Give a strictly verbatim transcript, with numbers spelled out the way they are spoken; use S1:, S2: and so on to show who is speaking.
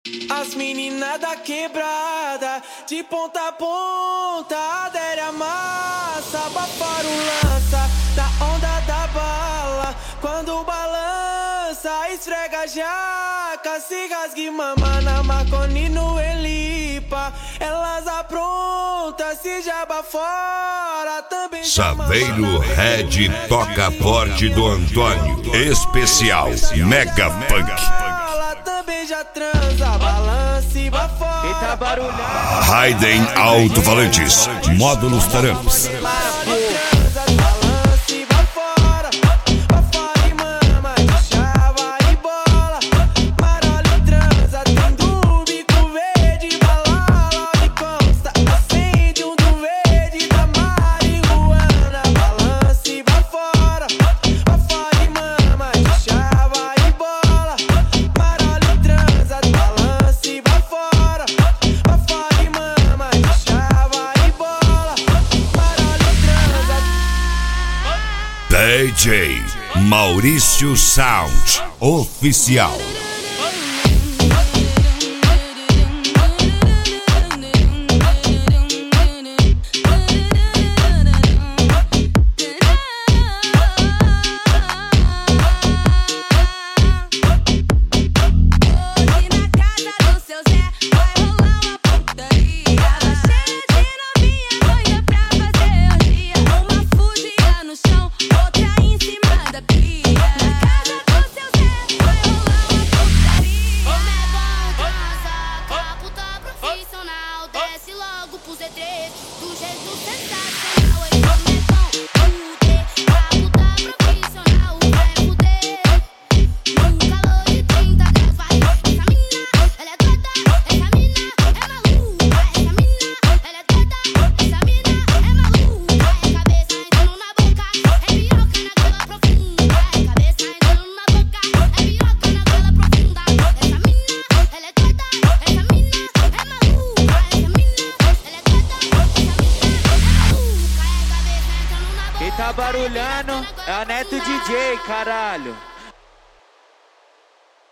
S1: As meninas da quebrada, de ponta a ponta, adere a massa, abafar o lança, da onda da bala. Quando balança, esfrega a jaca, se rasgue mama na Marconi no Elipa. Elas aprontam, se jaba fora, também
S2: Saveiro Red toca forte do Antônio, especial Mega Punk.
S1: Já transa, balance e bafora.
S3: Eita barulhada.
S2: Raiden Alto-Falantes, módulos Taramps. D J Maurício Sound Oficial.
S3: Quem tá barulhando é a Neto D J, caralho.